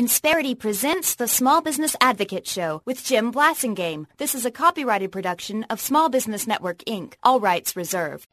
Insperity presents the Small Business Advocate Show with Jim Blasingame. This is a copyrighted production of Small Business Network, Inc., all rights reserved.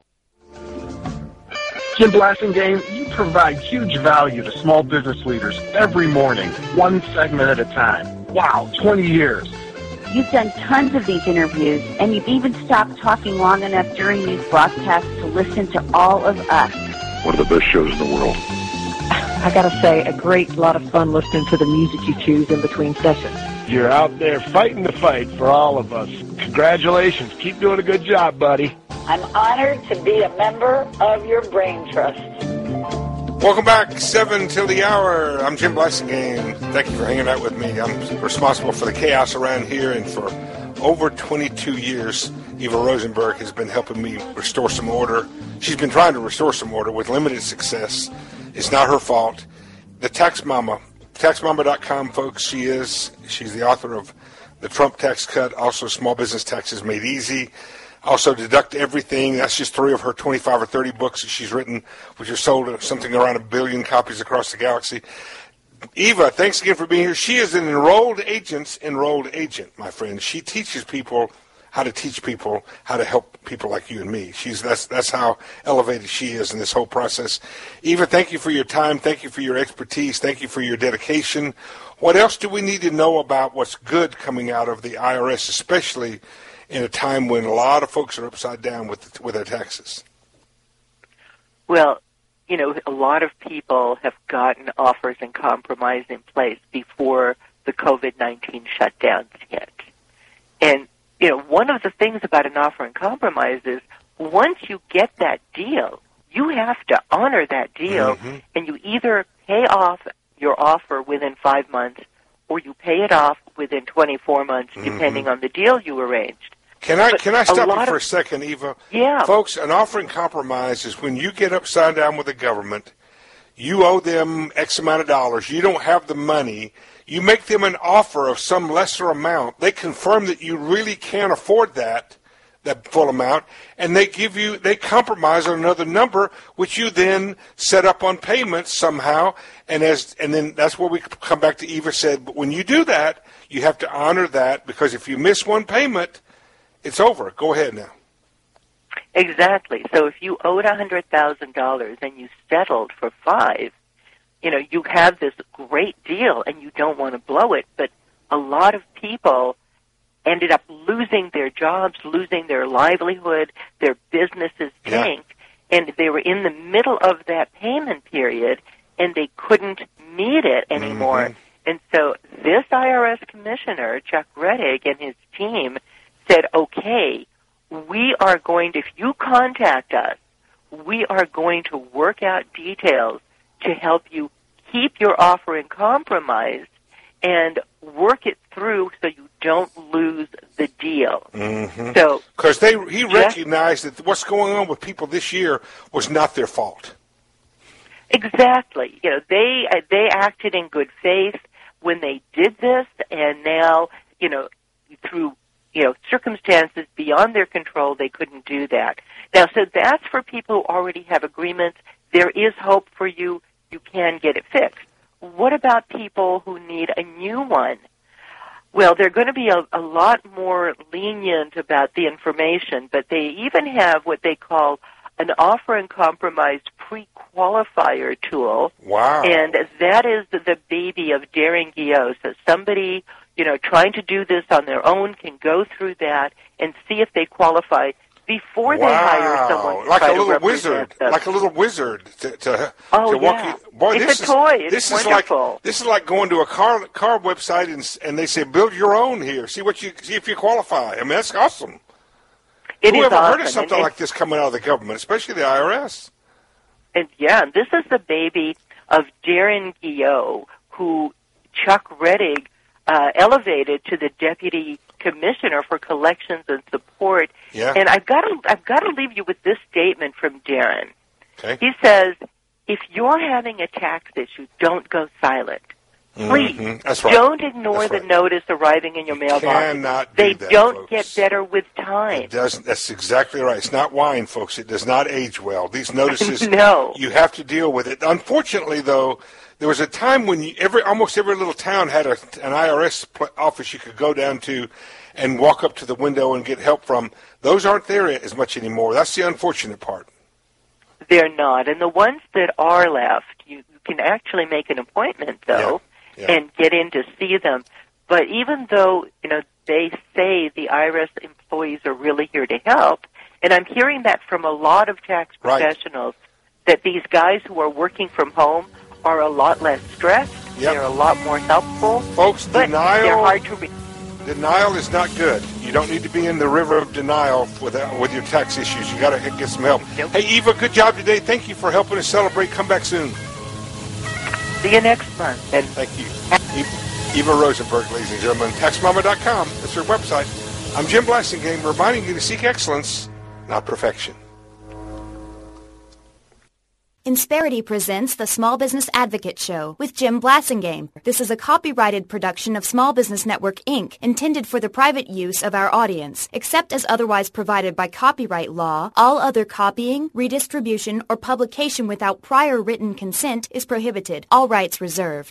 Jim Blasingame, you provide huge value to small business leaders every morning, one segment at a time. Wow, 20 years. You've done tons of these interviews, and you've even stopped talking long enough during these broadcasts to listen to all of us. One of the best shows in the world. I gotta say, a great lot of fun listening to the music you choose in between sessions. You're out there fighting the fight for all of us. Congratulations. Keep doing a good job, buddy. I'm honored to be a member of your brain trust. Welcome back, 7 till the hour. I'm Jim Blasingame. Thank you for hanging out with me. I'm responsible for the chaos around here, and for over 22 years, Eva Rosenberg has been helping me restore some order. She's been trying to restore some order with limited success. It's not her fault. The Tax Mama, taxmama.com, folks, she's the author of The Trump Tax Cut, also Small Business Taxes Made Easy, also Deduct Everything. That's just 3 of her 25 or 30 books that she's written, which are sold something around 1 billion copies across the galaxy. Eva, thanks again for being here. She is an enrolled agent, my friend. She teaches people how to teach people how to help people like you and me. That's how elevated she is in this whole process. Eva, thank you for your time. Thank you for your expertise. Thank you for your dedication. What else do we need to know about what's good coming out of the IRS, especially in a time when a lot of folks are upside down with their taxes? Well, you know, a lot of people have gotten offers and compromise in place before the COVID-19 shutdowns hit. And you know, one of the things about an offer and compromise is once you get that deal, you have to honor that deal, and you either pay off your offer within 5 months or you pay it off within 24 months, depending on the deal you arranged. Can I stop you for a second, Eva? Yeah. Folks, an offer and compromise is when you get upside down with the government, you owe them X amount of dollars, you don't have the money, you make them an offer of some lesser amount. They confirm that you really can't afford that full amount, and they compromise on another number, which you then set up on payments somehow. And then that's where we come back to Eva said, but when you do that, you have to honor that, because if you miss one payment, it's over. Go ahead now. Exactly. So if you owed $100,000 and you settled for $5,000, you know, you have this great deal and you don't want to blow it, but a lot of people ended up losing their jobs, losing their livelihood, their businesses tanked, and they were in the middle of that payment period and they couldn't meet it anymore. And so this IRS commissioner, Chuck Rettig, and his team said, okay, we are going to, if you contact us, we are going to work out details to help you keep your offer in compromise and work it through so you don't lose the deal. So, because he recognized that what's going on with people this year was not their fault. Exactly. You know, they acted in good faith when they did this, and now, you know, through circumstances beyond their control, they couldn't do that. Now, so that's for people who already have agreements. There is hope for you. You can get it fixed. What about people who need a new one? Well, they're going to be a lot more lenient about the information, but they even have what they call an offer and compromise pre-qualifier tool. Wow. And that is the baby of Darren Guillot. So somebody, you know, trying to do this on their own can go through that and see if they qualify before they hire someone to like try a little to wizard, them. like a little wizard to walk you. Boy, it's a toy. It's wonderful. This is like going to a car website and they say build your own here. See if you qualify. I mean, that's awesome. Who ever heard of something like this coming out of the government, especially the IRS? And this is the baby of Darren Guillot, who Chuck Rettig elevated to the deputy commissioner for collections and support. Yeah. And I've got to leave you with this statement from Darren. Okay. He says, if you're having a tax issue, don't go silent. Please, That's right. don't ignore That's the right. notice arriving in your mailbox. Cannot do They that, don't folks. get better with time. It doesn't. That's exactly right. It's not wine, folks. It does not age well. These notices, No. you have to deal with it. Unfortunately, though, there was a time when almost every little town had an IRS office you could go down to and walk up to the window and get help from. Those aren't there as much anymore. That's the unfortunate part. They're not. And the ones that are left, you can actually make an appointment, though, and get in to see them. But even though, they say the IRS employees are really here to help, and I'm hearing that from a lot of tax professionals, that these guys who are working from home are a lot less stressed, they're a lot more helpful. Folks, but they're hard to denial is not good. You don't need to be in the river of denial with your tax issues. You got to get some help. Hey, Eva, good job today. Thank you for helping us celebrate. Come back soon. See you next month. And thank you. Eva Rosenberg, ladies and gentlemen. TaxMama.com. That's her website. I'm Jim Blasingame, reminding you to seek excellence, not perfection. Insperity presents the Small Business Advocate Show with Jim Blasingame. This is a copyrighted production of Small Business Network, Inc., intended for the private use of our audience. Except as otherwise provided by copyright law, all other copying, redistribution, or publication without prior written consent is prohibited. All rights reserved.